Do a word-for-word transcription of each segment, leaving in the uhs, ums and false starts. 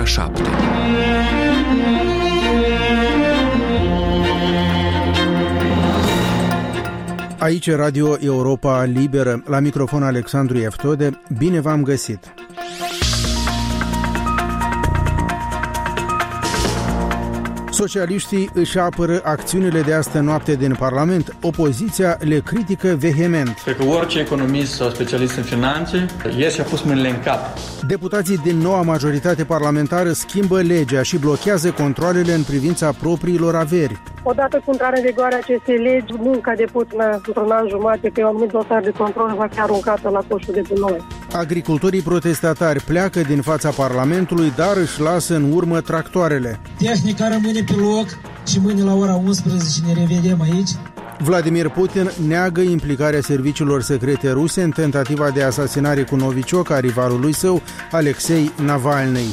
ora șapte. Aici Radio Europa Liberă, la microfon Alexandru Eftode, bine v-am găsit! Socialiștii își apără acțiunile de astă noapte din Parlament, opoziția le critică vehement. Cred că orice economist sau specialist în finanțe ieri și-a pus mâinile în cap. Deputații din noua majoritate parlamentară schimbă legea și blochează controalele în privința propriilor averi. Odată cu intrarea în vigoare acestei legi, munca depusă într-un an jumate pe un anumit dosar de control va fi aruncată la coșul de gunoi. Agricultorii protestatari pleacă din fața Parlamentului, dar își lasă în urmă tractoarele. Tehnica rămâne pe loc și mâine la ora unsprezece ne revedem aici. Vladimir Putin neagă implicarea serviciilor secrete ruse în tentativa de asasinare cu novicioc a rivalului său, Alexei Navalny.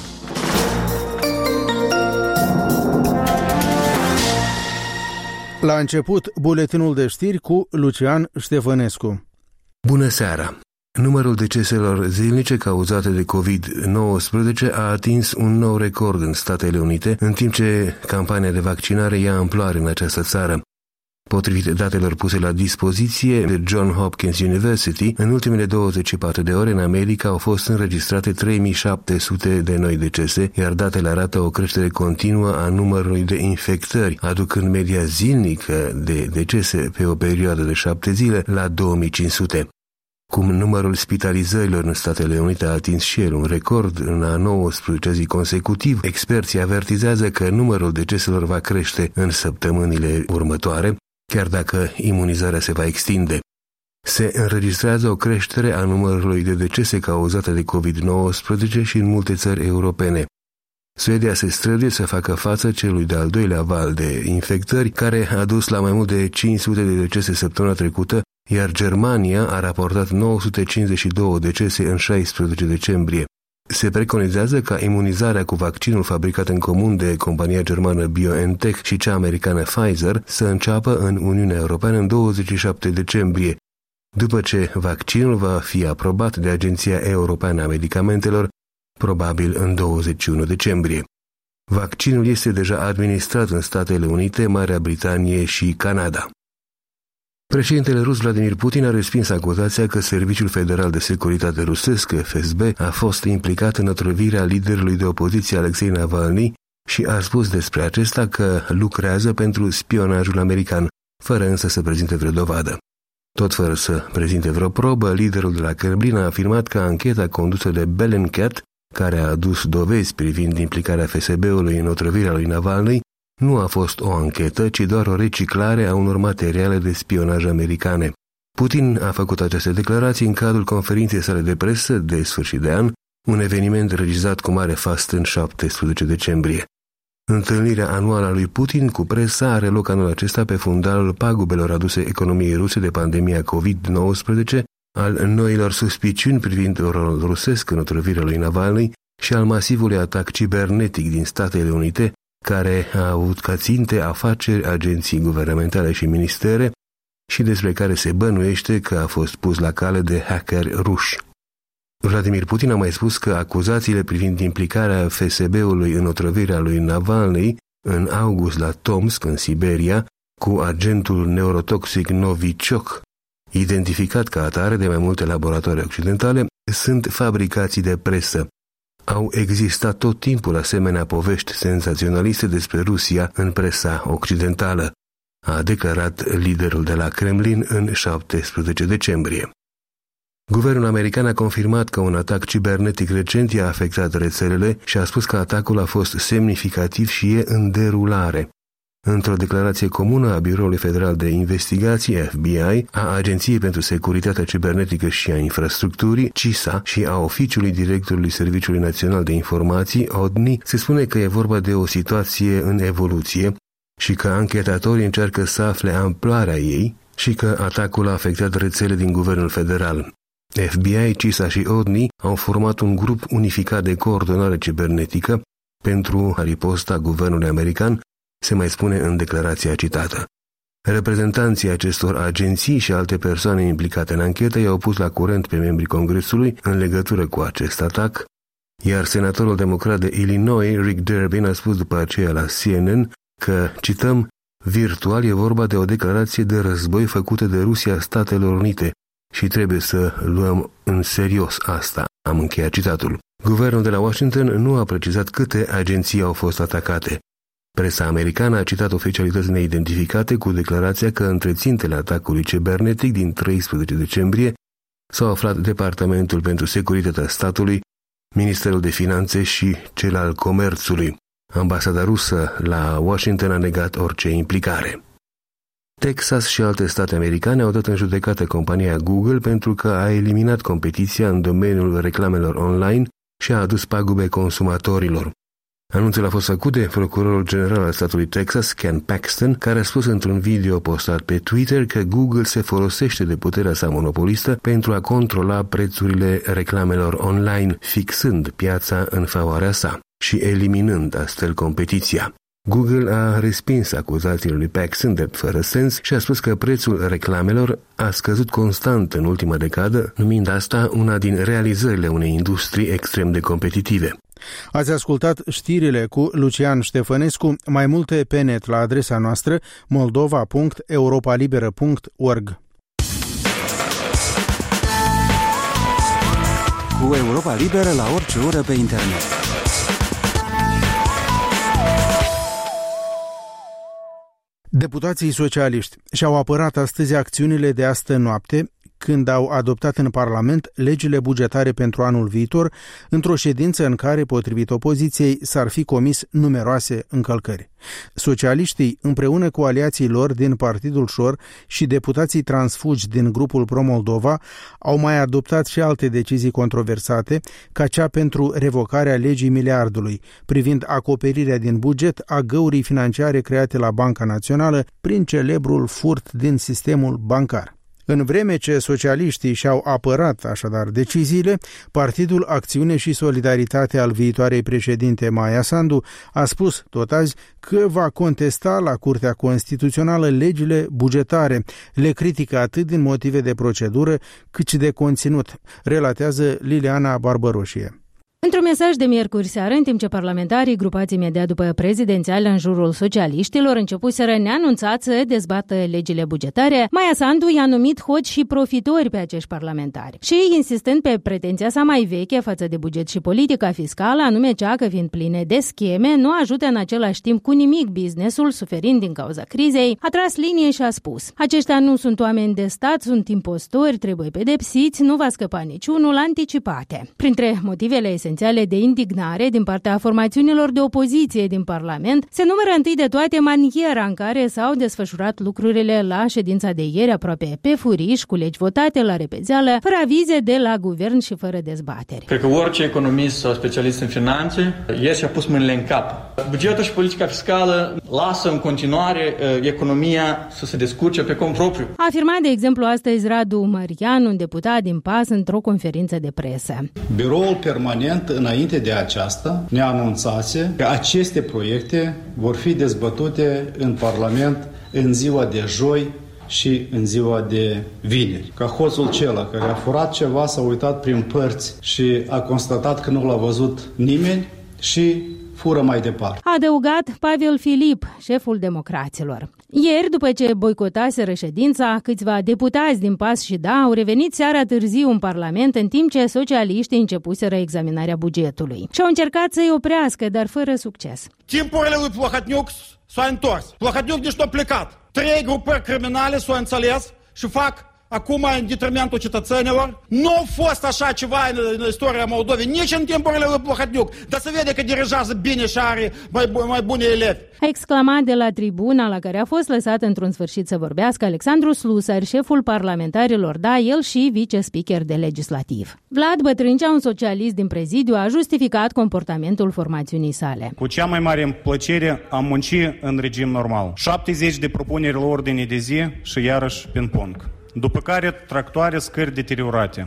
La început, buletinul de știri cu Lucian Ștefănescu. Bună seara! Numărul deceselor zilnice cauzate de covid nouăsprezece a atins un nou record în Statele Unite, în timp ce campania de vaccinare ia amploare în această țară. Potrivit datelor puse la dispoziție de Johns Hopkins University, în ultimele douăzeci și patru de ore în America au fost înregistrate trei mii șapte sute de noi decese, iar datele arată o creștere continuă a numărului de infectări, aducând media zilnică de decese pe o perioadă de șapte zile la două mii cinci sute. Cum numărul spitalizărilor în Statele Unite a atins și el un record în a nouăsprezecea zi consecutiv, experții avertizează că numărul deceselor va crește în săptămânile următoare, chiar dacă imunizarea se va extinde. Se înregistrează o creștere a numărului de decese cauzate de covid nouăsprezece și în multe țări europene. Suedia se străduie să facă față celui de-al doilea val de infectări, care a dus la mai mult de cinci sute de decese săptămâna trecută, iar Germania a raportat nouă sute cincizeci și două decese în șaisprezece decembrie. Se preconizează ca imunizarea cu vaccinul fabricat în comun de compania germană BioNTech și cea americană Pfizer să înceapă în Uniunea Europeană în douăzeci și șapte decembrie, după ce vaccinul va fi aprobat de Agenția Europeană a Medicamentelor, probabil în douăzeci și unu decembrie. Vaccinul este deja administrat în Statele Unite, Marea Britanie și Canada. Președintele rus Vladimir Putin a respins acuzația că Serviciul Federal de Securitate rusesc, F S B, a fost implicat în otrăvirea liderului de opoziție Alexei Navalny și a spus despre acesta că lucrează pentru spionajul american, fără însă să prezinte vreo dovadă. Tot fără să prezinte vreo probă, liderul de la Kremlin a afirmat că ancheta condusă de Bellingcat, care a adus dovezi privind implicarea F S B-ului în otrăvirea lui Navalny, nu a fost o anchetă, ci doar o reciclare a unor materiale de spionaj americane. Putin a făcut aceste declarații în cadrul conferinței sale de presă de sfârșit de an, un eveniment regizat cu mare fast în șaptesprezece decembrie. Întâlnirea anuală a lui Putin cu presa are loc anul acesta pe fundalul pagubelor aduse economiei ruse de pandemia covid nouăsprezece, al noilor suspiciuni privind rolul rusesc în otrăvirea lui Navalny și al masivului atac cibernetic din Statele Unite, care a avut ca ținte afaceri, agenții guvernamentale și ministere și despre care se bănuiește că a fost pus la cale de hackeri ruși. Vladimir Putin a mai spus că acuzațiile privind implicarea F S B-ului în otrăvirea lui Navalny în august la Tomsk, în Siberia, cu agentul neurotoxic Novichok, identificat ca atare de mai multe laboratoare occidentale, sunt fabricații de presă. Au existat tot timpul asemenea povești senzaționaliste despre Rusia în presa occidentală, a declarat liderul de la Kremlin în șaptesprezece decembrie. Guvernul american a confirmat că un atac cibernetic recent i-a afectat rețelele și a spus că atacul a fost semnificativ și e în derulare. Într-o declarație comună a Biroului Federal de Investigații, F B I, a Agenției pentru Securitatea Cibernetică și a Infrastructurii, C I S A, și a Oficiului Directorului Serviciului Național de Informații, O D N I, se spune că e vorba de o situație în evoluție și că anchetatorii încearcă să afle amploarea ei și că atacul a afectat rețele din Guvernul Federal. F B I, C I S A și O D N I au format un grup unificat de coordonare cibernetică pentru riposta Guvernului American, se mai spune în declarația citată. Reprezentanții acestor agenții și alte persoane implicate în anchetă i-au pus la curent pe membrii Congresului în legătură cu acest atac, Iar senatorul democrat de Illinois, Rick Durbin, a spus după aceea la C N N că, cităm, virtual e vorba de o declarație de război făcută de Rusia Statelor Unite și trebuie să luăm în serios asta. Am încheiat citatul. Guvernul de la Washington nu a precizat câte agenții au fost atacate. Presa americană a citat oficialități neidentificate cu declarația că între țintele atacului cibernetic din treisprezece decembrie s-au aflat Departamentul pentru Securitatea Statului, Ministerul de Finanțe și cel al Comerțului. Ambasada rusă la Washington a negat orice implicare. Texas și alte state americane au dat în judecată compania Google pentru că a eliminat competiția în domeniul reclamelor online și a adus pagube consumatorilor. Anunțul a fost făcut de procurorul general al statului Texas, Ken Paxton, care a spus într-un video postat pe Twitter că Google se folosește de puterea sa monopolistă pentru a controla prețurile reclamelor online, fixând piața în favoarea sa și eliminând astfel competiția. Google a respins acuzațiile lui Paxton de fără sens și a spus că prețul reclamelor a scăzut constant în ultima decadă, numind asta una din realizările unei industrii extrem de competitive. Ați ascultat știrile cu Lucian Ștefănescu, mai multe pe net la adresa noastră moldova punct europa liberă punct org. Cu Europa Liberă la orice oră pe internet. Deputații socialiști și-au apărat astăzi acțiunile de astă noapte, când au adoptat în Parlament legile bugetare pentru anul viitor, într-o ședință în care, potrivit opoziției, s-ar fi comis numeroase încălcări. Socialiștii, împreună cu aliații lor din Partidul Șor și deputații transfugi din grupul Pro-Moldova, au mai adoptat și alte decizii controversate, ca cea pentru revocarea legii miliardului, privind acoperirea din buget a găurii financiare create la Banca Națională prin celebrul furt din sistemul bancar. În vreme ce socialiștii și-au apărat așadar deciziile, Partidul Acțiune și Solidaritate al viitoarei președinte Maia Sandu a spus tot azi că va contesta la Curtea Constituțională legile bugetare. Le critică atât din motive de procedură cât și de conținut, relatează Liliana Barbăroșie. Într-un mesaj de miercuri seară, în timp ce parlamentarii grupați imediat după prezidențiale în jurul socialiștilor începuseră neanunțat să dezbată legile bugetare, Maia Sandu i-a numit hoți și profitori pe acești parlamentari. Și, insistând pe pretenția sa mai veche față de buget și politica fiscală, anume cea că, fiind pline de scheme, nu ajută în același timp cu nimic businessul, suferind din cauza crizei, a tras linie și a spus: aceștia nu sunt oameni de stat, sunt impostori, trebuie pedepsiți, nu va scăpa niciunul, anticipate. Printre motivele esențiale de indignare din partea formațiunilor de opoziție din Parlament se numără întâi de toate maniera în care s-au desfășurat lucrurile la ședința de ieri, aproape pe furiș, cu legi votate la repezeală, fără avize de la guvern și fără dezbateri. Cred că orice economist sau specialist în finanțe ieri și-a pus mâinile în cap. Bugetul și politica fiscală lasă în continuare economia să se descurce pe cont propriu. A afirmat, de exemplu, astăzi Radu Marian, un deputat din P A S, într-o conferință de presă. Biroul permanent înainte de aceasta ne anunțase că aceste proiecte vor fi dezbătute în Parlament în ziua de joi și în ziua de vineri. Ca hoțul cela care a furat ceva s-a uitat prin părți și a constatat că nu l-a văzut nimeni și fură mai departe. A adăugat Pavel Filip, șeful democraților. Ieri, după ce boicotaseră ședința, câțiva deputați din P A S și D A au revenit seara târziu în Parlament, în timp ce socialiștii începuseră examinarea bugetului. Și au încercat să-i oprească, dar fără succes. Timpurile lui Plahotniuc s-au întors. Plahotniuc nici nu a plecat. Trei grupări criminale s-au înțeles și fac acum în detrimentul cetățenilor. Nu a fost așa ceva în, în istoria Moldovei, nici în timpurile lui Plahotniuc, dar se vede că dirigează bine și are mai, mai buni elevi. A exclamat de la tribuna la care a fost lăsat într-un sfârșit să vorbească Alexandru Slusar, șeful parlamentarilor D A, el și vice-speaker de legislativ. Vlad Bătrâncea, un socialist din prezidiu, a justificat comportamentul formațiunii sale. Cu cea mai mare plăcere am muncit în regim normal. șaptezeci de propuneri la ordine de zi și iarăși ping-pong. După care tractoare, scări deteriorate.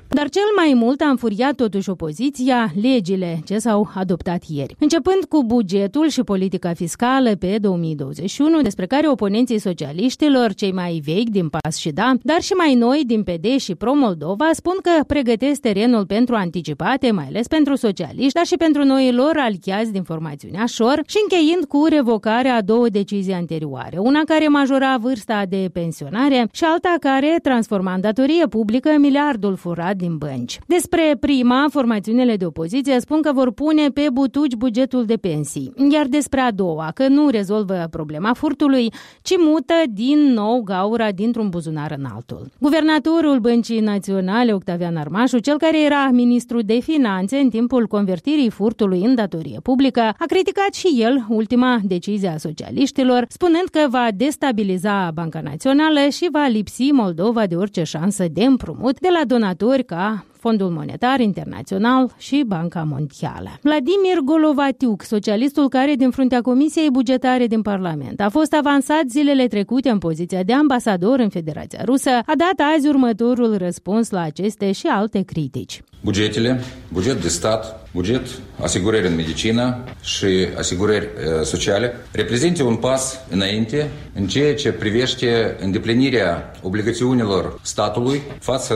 Dar cel mai mult a înfuriat totuși opoziția legile ce s-au adoptat ieri. Începând cu bugetul și politica fiscală pe două mii douăzeci și unu, despre care oponenții socialiștilor, cei mai vechi din P A S și D A, dar și mai noi din P D și Pro-Moldova, spun că pregătesc terenul pentru anticipate, mai ales pentru socialiști, dar și pentru noii lor aliați din formațiunea Șor, și încheind cu revocarea a două decizii anterioare, una care majora vârsta de pensionare și alta care transforma în datorie publică miliardul furat din bănci. Despre prima, formațiunile de opoziție spun că vor pune pe butuci bugetul de pensii, iar despre a doua, că nu rezolvă problema furtului, ci mută din nou gaura dintr-un buzunar în altul. Guvernatorul Băncii Naționale, Octavian Armașu, cel care era ministru de finanțe în timpul convertirii furtului în datorie publică, a criticat și el ultima decizie a socialiștilor, spunând că va destabiliza Banca Națională și va lipsi Moldova de orice șansă de împrumut de la donatori ca Fondul Monetar Internațional și Banca Mondială. Vladimir Golovatiuc, socialistul care din fruntea Comisiei Bugetare din Parlament a fost avansat zilele trecute în poziția de ambasador în Federația Rusă, a dat azi următorul răspuns la aceste și alte critici. Bugetele, buget de stat, buget, asigurări în medicină și asigurări sociale reprezintă un pas înainte în ceea ce privește îndeplinirea obligațiunilor statului față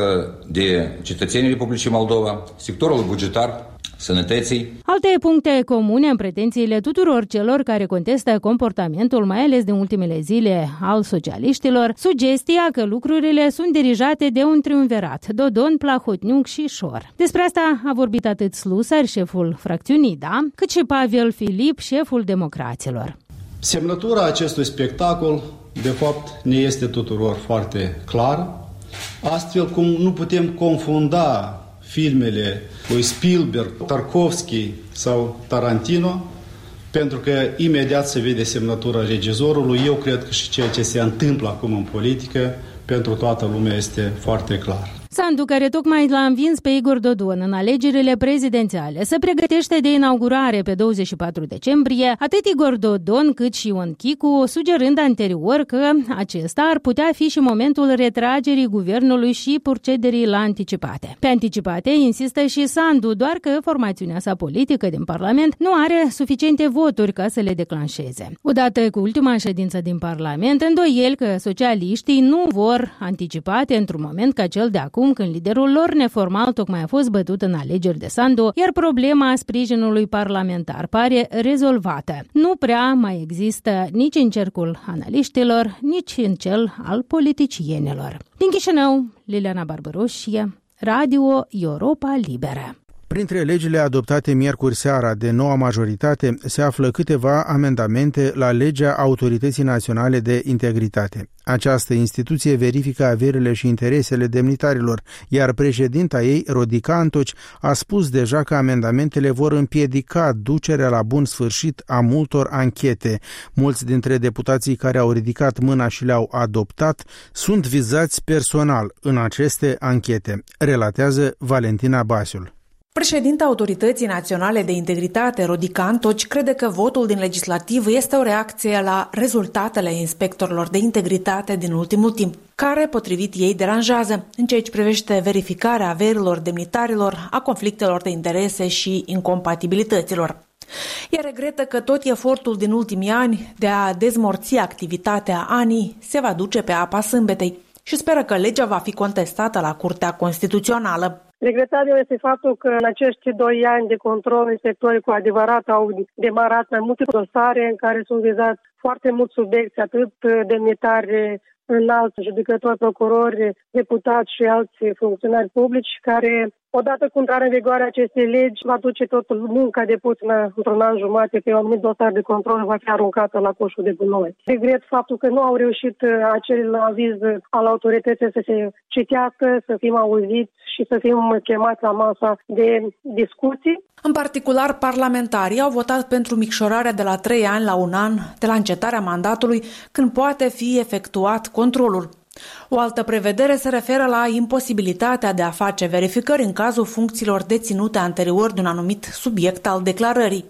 de cetățenii Republicii Moldova, sectorul bugetar, sănătății. Alte puncte comune în pretențiile tuturor celor care contestă comportamentul, mai ales din ultimele zile, al socialiștilor, sugestia că lucrurile sunt dirijate de un triumvirat, Dodon, Plahotniuc și Șor. Despre asta a vorbit atât Slusar, șeful fracțiunii D A, cât și Pavel Filip, șeful democraților. Semnătura acestui spectacol, de fapt, ne este tuturor foarte clar, astfel cum nu putem confunda filmele lui Spielberg, Tarkovski sau Tarantino, pentru că imediat se vede semnătura regizorului. Eu cred că și ceea ce se întâmplă acum în politică, pentru toată lumea este foarte clar. Sandu, care tocmai l-a învins pe Igor Dodon în alegerile prezidențiale, se pregătește de inaugurare pe douăzeci și patru decembrie, atât Igor Dodon cât și Ion Chicu, sugerând anterior că acesta ar putea fi și momentul retragerii guvernului și procederii la anticipate. Pe anticipate insistă și Sandu, doar că formațiunea sa politică din Parlament nu are suficiente voturi ca să le declanșeze. Odată cu ultima ședință din Parlament, îndoiel că socialiștii nu vor anticipate într-un moment ca cel de acum, când liderul lor neformal tocmai a fost bătut în alegeri de Sandu, iar problema sprijinului parlamentar pare rezolvată. Nu prea mai există nici în cercul analiștilor, nici în cel al politicienilor. Din Chișinău, Liliana Barbaroșie, Radio Europa Liberă. Printre legile adoptate miercuri seara de noua majoritate se află câteva amendamente la legea Autorității Naționale de Integritate. Această instituție verifică averile și interesele demnitarilor, iar președinta ei, Rodica Antoci, a spus deja că amendamentele vor împiedica ducerea la bun sfârșit a multor anchete. Mulți dintre deputații care au ridicat mâna și le-au adoptat sunt vizați personal în aceste anchete, relatează Valentina Basiul. Președinta Autorității Naționale de Integritate, Rodica Antoci, crede că votul din legislativ este o reacție la rezultatele inspectorilor de integritate din ultimul timp, care, potrivit ei, deranjează în ceea ce privește verificarea averilor demnitarilor, a conflictelor de interese și incompatibilităților. Ea regretă că tot efortul din ultimii ani de a dezmorți activitatea A N I se va duce pe apa sâmbetei și speră că legea va fi contestată la Curtea Constituțională. Regretabil este faptul că în acești doi ani de control inspectorii cu adevărat au demarat mai multe dosare în care sunt vizați foarte mulți subiecti, atât demnitari înalți, judecători, procurori, deputați și alți funcționari publici, care, odată cu intrarea în vigoare acestei legi, va duce totul munca depusă într-un an jumate pe un anumit dosar de control va fi aruncată la coșul de gunoi. Regret faptul că nu au reușit acel aviz al autorității să se citească, să fim auziți și să fim chemați la masa de discuții. În particular, parlamentarii au votat pentru micșorarea de la trei ani la un an de la încetarea mandatului, când poate fi efectuat controlul. O altă prevedere se referă la imposibilitatea de a face verificări în cazul funcțiilor deținute anterior de un anumit subiect al declarării.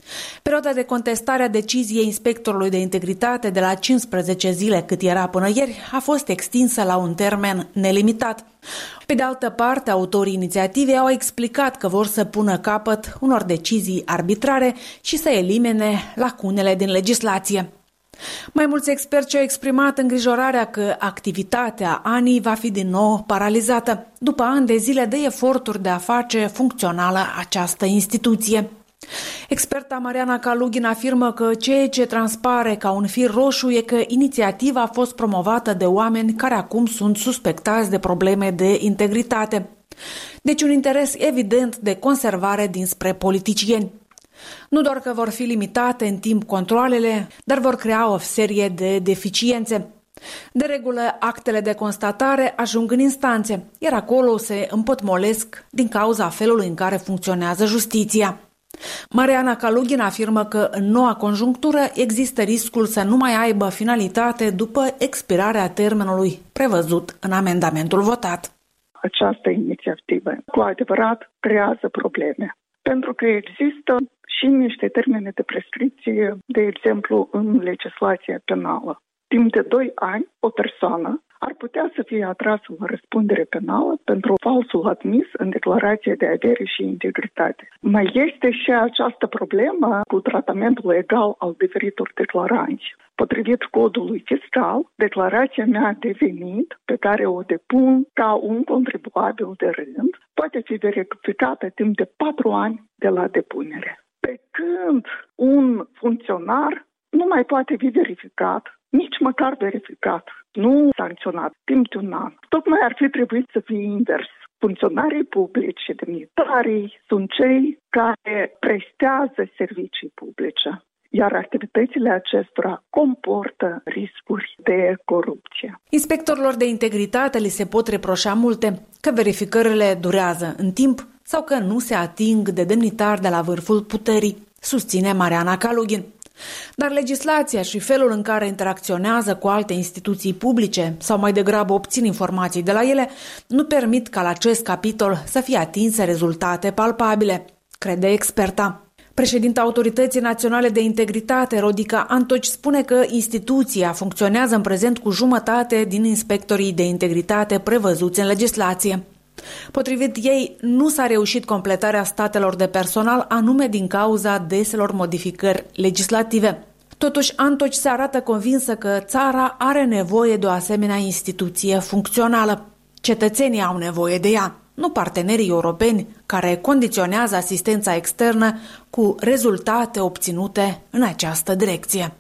Perioada de contestare a deciziei inspectorului de integritate de la cincisprezece zile, cât era până ieri, a fost extinsă la un termen nelimitat. Pe de altă parte, autorii inițiativei au explicat că vor să pună capăt unor decizii arbitrare și să elimine lacunele din legislație. Mai mulți experți au exprimat îngrijorarea că activitatea A N I va fi din nou paralizată, după ani de zile de eforturi de a face funcțională această instituție. Experta Mariana Kalugin afirmă că ceea ce transpare ca un fir roșu e că inițiativa a fost promovată de oameni care acum sunt suspectați de probleme de integritate. Deci un interes evident de conservare dinspre politicieni. Nu doar că vor fi limitate în timp controalele, dar vor crea o serie de deficiențe. De regulă, actele de constatare ajung în instanțe, iar acolo se împotmolesc din cauza felului în care funcționează justiția. Mariana Kalugin afirmă că în noua conjunctură există riscul să nu mai aibă finalitate după expirarea termenului prevăzut în amendamentul votat. Această inițiativă cu adevărat creează probleme, pentru că există și niște termene de prescripție, de exemplu în legislația penală. Timp de doi ani, o persoană ar putea să fie atrasă la răspundere penală pentru falsul admis în declarația de avere și integritate. Mai este și această problemă cu tratamentul egal al diferitor declaranți. Potrivit codului fiscal, declarația mea de venit, pe care o depun ca un contribuabil de rând, poate fi verificată timp de patru ani de la depunere. Pe când un funcționar nu mai poate fi verificat, nici măcar verificat, nu sancționat, timp de un an. Tocmai ar fi trebuit să fie invers. Funcționarii publici și demnitarii sunt cei care prestează servicii publice, iar activitățile acestora comportă riscuri de corupție. Inspectorilor de integritate li se pot reproșa multe, că verificările durează în timp sau că nu se ating de demnitari de la vârful puterii, susține Mariana Kalugin. Dar legislația și felul în care interacționează cu alte instituții publice sau mai degrabă obțin informații de la ele nu permit ca la acest capitol să fie atinse rezultate palpabile, crede experta. Președinta Autorității Naționale de Integritate, Rodica Antoci, spune că instituția funcționează în prezent cu jumătate din inspectorii de integritate prevăzuți în legislație. Potrivit ei, nu s-a reușit completarea statelor de personal anume din cauza deselor modificări legislative. Totuși, Antoci se arată convinsă că țara are nevoie de o asemenea instituție funcțională. Cetățenii au nevoie de ea, nu partenerii europeni care condiționează asistența externă cu rezultate obținute în această direcție.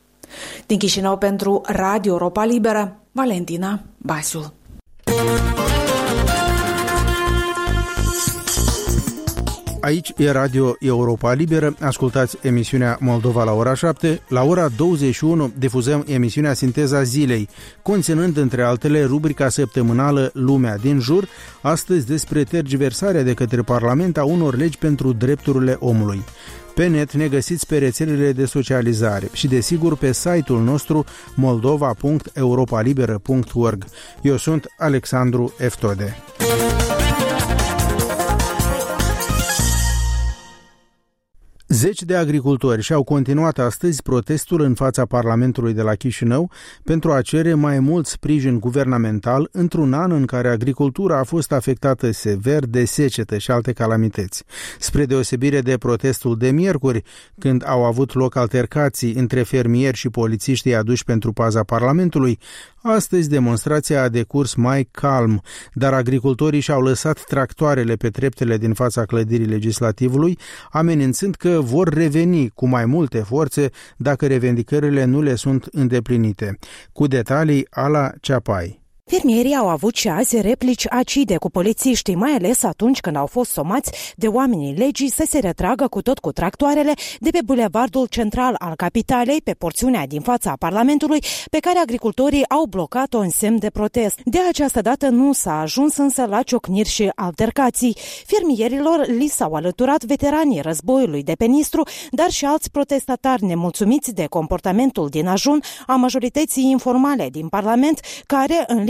Din Chișinău pentru Radio Europa Liberă, Valentina Basiul. Aici e Radio Europa Liberă, ascultați emisiunea Moldova la ora șapte. La ora douăzeci și unu difuzăm emisiunea Sinteza Zilei, conținând între altele rubrica săptămânală Lumea din jur, astăzi despre tergiversarea de către Parlament a unor legi pentru drepturile omului. Pe net ne găsiți pe rețelele de socializare și desigur pe site-ul nostru moldova punct europalibera punct org. Eu sunt Alexandru Eftode. Zeci de agricultori și-au continuat astăzi protestul în fața Parlamentului de la Chișinău pentru a cere mai mult sprijin guvernamental într-un an în care agricultura a fost afectată sever de secetă și alte calamități. Spre deosebire de protestul de miercuri, când au avut loc altercații între fermieri și polițiștii aduși pentru paza Parlamentului, astăzi demonstrația a decurs mai calm, dar agricultorii și-au lăsat tractoarele pe treptele din fața clădirii legislativului, amenințând că vor reveni cu mai multe forțe dacă revendicările nu le sunt îndeplinite. Cu detalii Ala Ceapai. Fermierii au avut și azi replici acide cu polițiștii, mai ales atunci când au fost somați de oamenii legii să se retragă cu tot cu tractoarele de pe bulevardul central al capitalei, pe porțiunea din fața Parlamentului, pe care agricultorii au blocat-o în semn de protest. De această dată nu s-a ajuns însă la ciocniri și altercații. Fermierilor li s-au alăturat veteranii războiului de pe Nistru, dar și alți protestatari nemulțumiți de comportamentul din ajun a majorității informale din Parlament, care, în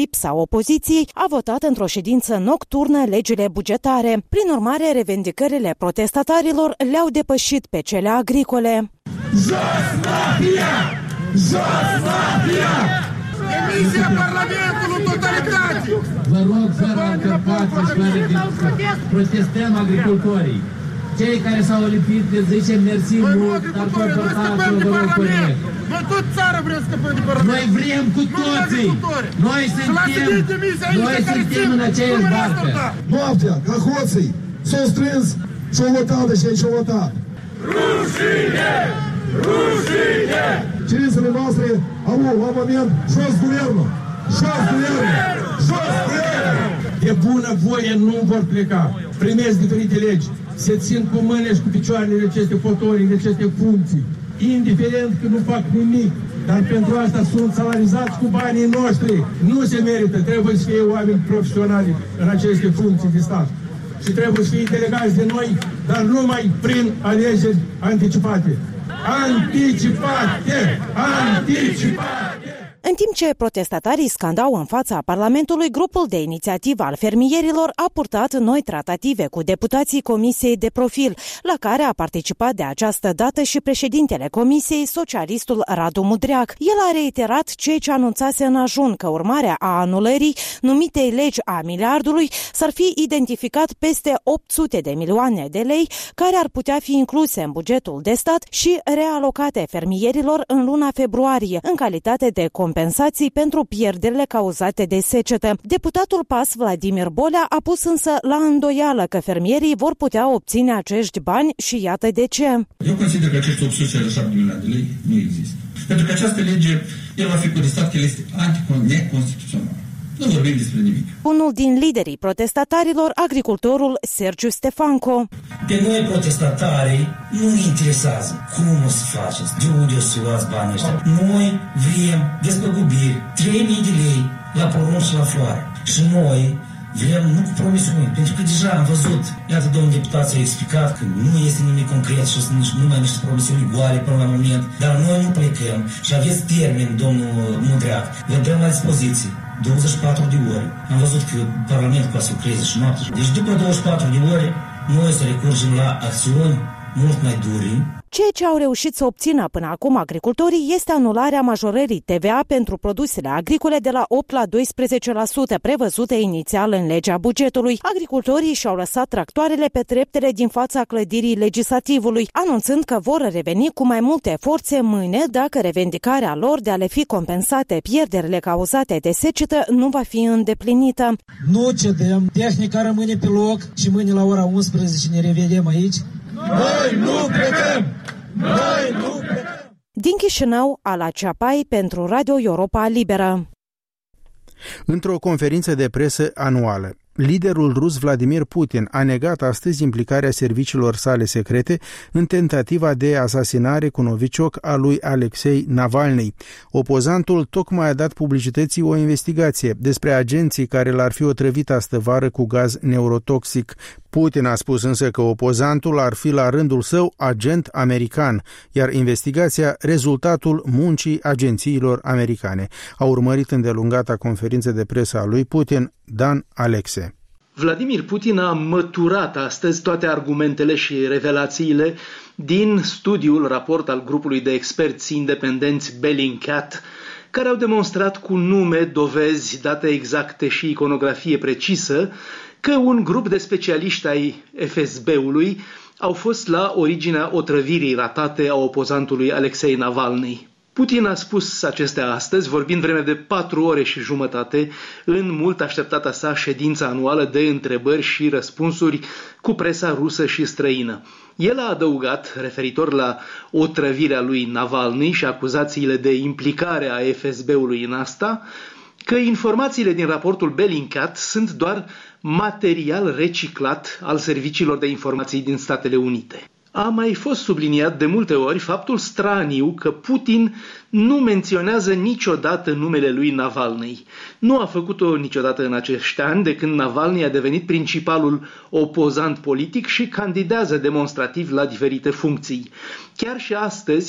lipsa opoziției, a votat într-o ședință nocturnă legile bugetare. Prin urmare, revendicările protestatarilor le-au depășit pe cele agricole. Jos mafia! Jos mafia! Emisia Parlamentului totalitate! Vă rog, fără încărcați și fără protestăm agricultorii. Cei care s-au lipit le zicem mersi mult, dar comportați-vă, vă rog, corect. Noi tot țara vrem să scăpăm de Parlament. Noi vrem cu toții. Noi suntem, noi suntem în aceeași barcă. Noaptea, ca hoții, s-au strâns și-au votat de cei și-au votat. Rușine! Rușine! Cerințele noastre au la moment jos guvernul! Jos guvernul! Jos guvernul! De bună voie nu vor pleca. Primesc diferite legi. Se țin cu mâine și cu picioarele de aceste fotorii, de aceste funcții. Indiferent că nu fac nimic, dar pentru asta sunt salarizați cu banii noștri. Nu se merită. Trebuie să fie oameni profesionali în aceste funcții de stat. Și trebuie să fie delegați de noi, dar numai prin alegeri anticipate. Anticipate! Anticipate! În timp ce protestatarii scandau în fața Parlamentului, grupul de inițiativă al fermierilor a purtat noi tratative cu deputații Comisiei de Profil, la care a participat de această dată și președintele Comisiei, socialistul Radu Mudreac. El a reiterat ceea ce anunțase în ajun, că urmarea a anulării numitei legi a miliardului s-ar fi identificat peste opt sute de milioane de lei care ar putea fi incluse în bugetul de stat și realocate fermierilor în luna februarie, în calitate de compensații pentru pierderile cauzate de secetă. Deputatul P A S Vladimir Bolea a pus însă la îndoială că fermierii vor putea obține acești bani și iată de ce. Eu consider că acești opt sute șaizeci și șapte de milioane de lei nu există. Pentru că această lege, el va fi contestat că el este anticonstituțional. Nu vorbim despre nimic. Unul din liderii protestatarilor, agricultorul Sergiu Stefanco. Pe noi, protestatarii, nu ne interesează cum o să faceți, de unde o să luați banii ăștia. Noi vrem despăgubiri, trei mii de lei la porunci și la floare. Și noi vrem nu cu promisiuni, pentru că deja am văzut, iată, domnul deputat a explicat că nu este nimic concret și sunt numai niște promisiuni goale până la moment, dar noi nu plecăm și aveți termen, domnul Mudreac, vă dăm la dispoziție douăzeci și patru de ore. Am văzut că Parlamentul poate să lucreze și noapte. Deci după douăzeci și patru de ore, noi să recurgem la acțiuni mult mai dure. Ceea ce au reușit să obțină până acum agricultorii este anularea majorării T V A pentru produsele agricole de la opt la doisprezece la sută prevăzute inițial în legea bugetului. Agricultorii și-au lăsat tractoarele pe treptele din fața clădirii legislativului, anunțând că vor reveni cu mai multe forțe mâine dacă revendicarea lor de a le fi compensate pierderile cauzate de secetă nu va fi îndeplinită. Nu cedăm, tehnica rămâne pe loc și mâine la ora unsprezece ne revedem aici. Noi nu plecăm! Noi nu plecăm! Din Chișinău, Ala Ceapai pentru Radio Europa Liberă. Într-o conferință de presă anuală, liderul rus Vladimir Putin a negat astăzi implicarea serviciilor sale secrete în tentativa de asasinare cu novicioc a lui Alexei Navalny. Opozantul tocmai a dat publicității o investigație despre agenții care l-ar fi otrăvit astăvară cu gaz neurotoxic. Putin a spus însă că opozantul ar fi la rândul său agent american, iar investigația rezultatul muncii agențiilor americane. A urmărit îndelungata conferință de presă a lui Putin Dan Alexe. Vladimir Putin a măturat astăzi toate argumentele și revelațiile din studiul raport al grupului de experți independenți Bellingcat, care au demonstrat cu nume, dovezi, date exacte și iconografie precisă că un grup de specialiști ai F S B-ului au fost la originea otrăvirii ratate a opozantului Alexei Navalny. Putin a spus acestea astăzi, vorbind vreme de patru ore și jumătate în mult așteptata sa ședință anuală de întrebări și răspunsuri cu presa rusă și străină. El a adăugat, referitor la otrăvirea lui Navalny și acuzațiile de implicare a F S B-ului în asta, că informațiile din raportul Bellingcat sunt doar material reciclat al serviciilor de informații din Statele Unite. A mai fost subliniat de multe ori faptul straniu că Putin nu menționează niciodată numele lui Navalny. Nu a făcut-o niciodată în acești ani de când Navalny a devenit principalul opozant politic și candidează demonstrativ la diferite funcții. Chiar și astăzi,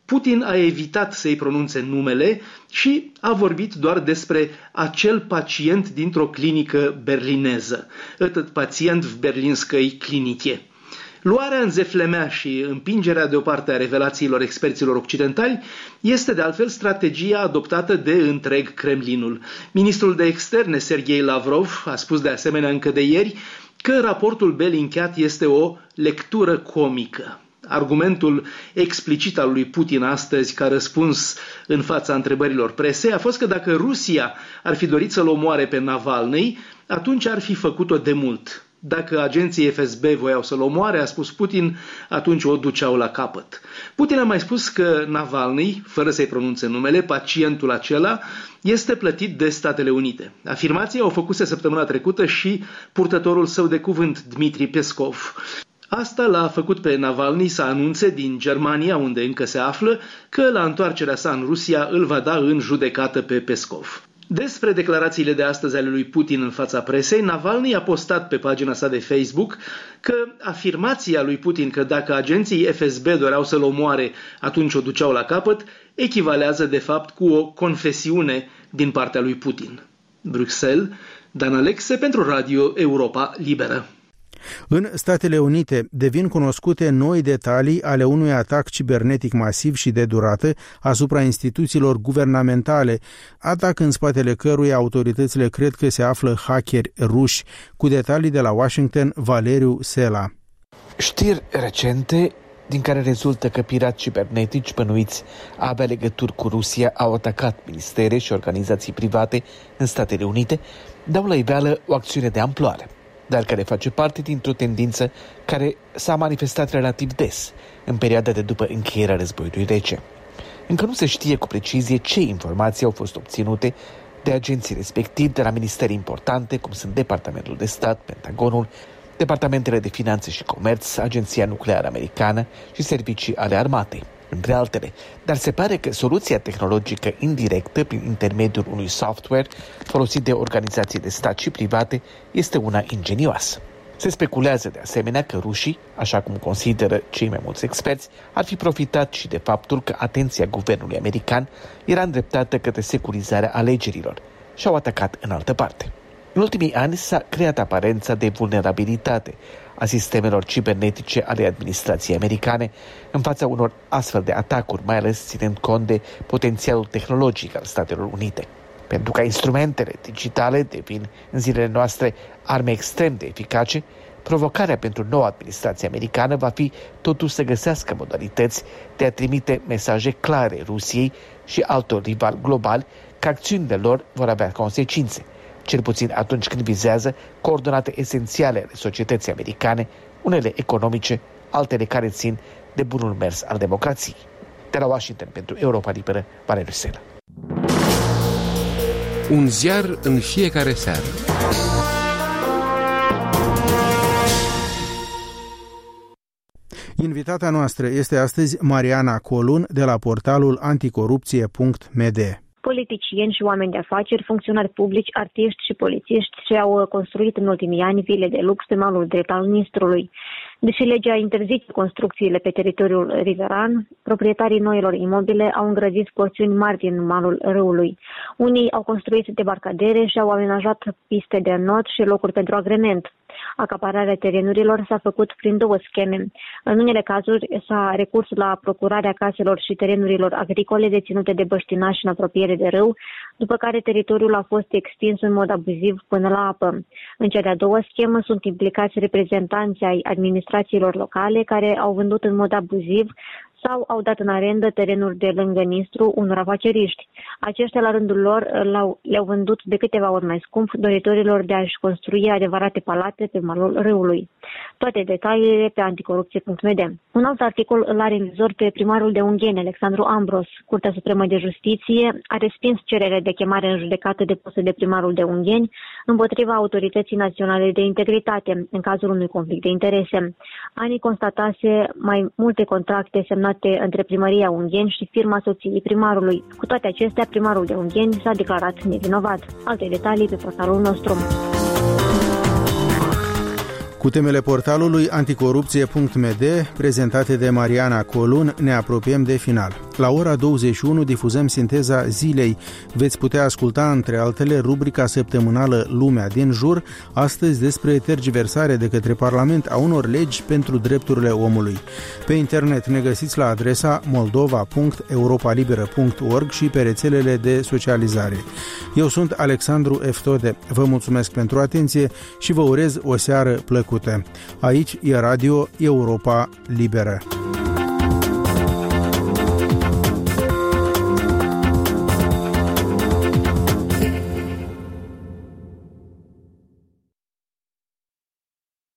Putin a evitat să-i pronunțe numele și a vorbit doar despre acel pacient dintr-o clinică berlineză, этот pacient в berlinской clinice. Luarea în zeflemea și împingerea deoparte a revelațiilor experților occidentali este de altfel strategia adoptată de întreg Kremlinul. Ministrul de externe Sergei Lavrov a spus de asemenea încă de ieri că raportul Bellingcat este o lectură comică. Argumentul explicit al lui Putin astăzi, ca răspuns în fața întrebărilor presei, a fost că dacă Rusia ar fi dorit să-l omoare pe Navalny, atunci ar fi făcut-o de mult. Dacă agenții F S B voiau să-l omoare, a spus Putin, atunci o duceau la capăt. Putin a mai spus că Navalny, fără să-i pronunțe numele, pacientul acela, este plătit de Statele Unite. Afirmația o făcuse săptămâna trecută și purtătorul său de cuvânt, Dmitri Peskov. Asta l-a făcut pe Navalny să anunțe din Germania, unde încă se află, că la întoarcerea sa în Rusia îl va da în judecată pe Peskov. Despre declarațiile de astăzi ale lui Putin în fața presei, Navalny a postat pe pagina sa de Facebook că afirmația lui Putin că dacă agenții F S B doreau să-l omoare, atunci o duceau la capăt, echivalează de fapt cu o confesiune din partea lui Putin. Bruxelles, Dan Alexe pentru Radio Europa Liberă. În Statele Unite devin cunoscute noi detalii ale unui atac cibernetic masiv și de durată asupra instituțiilor guvernamentale, atac în spatele căruia autoritățile cred că se află hackeri ruși. Cu detalii de la Washington, Valeriu Sela. Știri recente din care rezultă că pirați cibernetici bănuiți a avea legături cu Rusia au atacat ministere și organizații private în Statele Unite, dau la iveală o acțiune de amploare, dar care face parte dintr-o tendință care s-a manifestat relativ des în perioada de după încheierea războiului rece. Încă nu se știe cu precizie ce informații au fost obținute de agenții respectivi de la ministere importante, cum sunt Departamentul de Stat, Pentagonul, Departamentele de Finanțe și Comerț, Agenția Nucleară Americană și servicii ale armatei, între altele. Dar se pare că soluția tehnologică indirectă prin intermediul unui software folosit de organizații de stat și private este una ingenioasă. Se speculează de asemenea că rușii, așa cum consideră cei mai mulți experți, ar fi profitat și de faptul că atenția guvernului american era îndreptată către securizarea alegerilor și au atacat în altă parte. În ultimii ani s-a creat aparența de vulnerabilitate a sistemelor cibernetice ale administrației americane în fața unor astfel de atacuri, mai ales ținând cont de potențialul tehnologic al Statelor Unite. Pentru că instrumentele digitale devin în zilele noastre arme extrem de eficace, provocarea pentru noua administrație americană va fi totuși să găsească modalități de a trimite mesaje clare Rusiei și altor rivali globali că acțiunile lor vor avea consecințe, cel puțin atunci când vizează coordonate esențiale ale societății americane, unele economice, altele care țin de bunul mers al democrației. De la Washington pentru Europa Liberă, Valeriu Sela. Un ziar în fiecare seară. Invitata noastră este astăzi Mariana Colun de la portalul anticorupție punct m d. Politicieni și oameni de afaceri, funcționari publici, artiști și polițiști și-au construit în ultimii ani vile de lux pe malul drept al Nistrului. Deși legea interzice construcțiile pe teritoriul riveran, proprietarii noilor imobile au îngrădit porțiuni mari din malul râului. Unii au construit debarcadere și au amenajat piste de not și locuri pentru agrement. Acapararea terenurilor s-a făcut prin două scheme. În unele cazuri s-a recurs la procurarea caselor și terenurilor agricole deținute de băștinași în apropiere de râu, după care teritoriul a fost extins în mod abuziv până la apă. În cea de-a doua schemă sunt implicați reprezentanții ai administrațiilor locale care au vândut în mod abuziv sau au dat în arendă terenuri de lângă Nistru unor afaceriști. Aceștia, la rândul lor, le-au vândut de câteva ori mai scump doritorilor de a-și construi adevărate palate pe malul râului. Toate detaliile pe anticorupție punct m d. Un alt articol îl are în vizor pe primarul de Ungheni, Alexandru Ambros. Curtea Supremă de Justiție a respins cererea de chemare în judecată depusă de primarul de Ungheni împotriva Autorității Naționale de Integritate, în cazul unui conflict de interese. Anii constatase mai multe contracte semnate între Primăria Ungheni și firma soției primarului. Cu toate acestea, primarul de Ungheni s-a declarat nevinovat. Alte detalii pe portalul nostru. Cu temele portalului anticorupție punct m d, prezentate de Mariana Colun, ne apropiem de final. La ora douăzeci și unu difuzăm sinteza zilei. Veți putea asculta, între altele, rubrica săptămânală Lumea din jur, astăzi despre tergiversare de către Parlament a unor legi pentru drepturile omului. Pe internet ne găsiți la adresa moldova punct europa liberă punct org și pe rețelele de socializare. Eu sunt Alexandru Eftode. Vă mulțumesc pentru atenție și vă urez o seară plăcută. Aici e Radio Europa Liberă.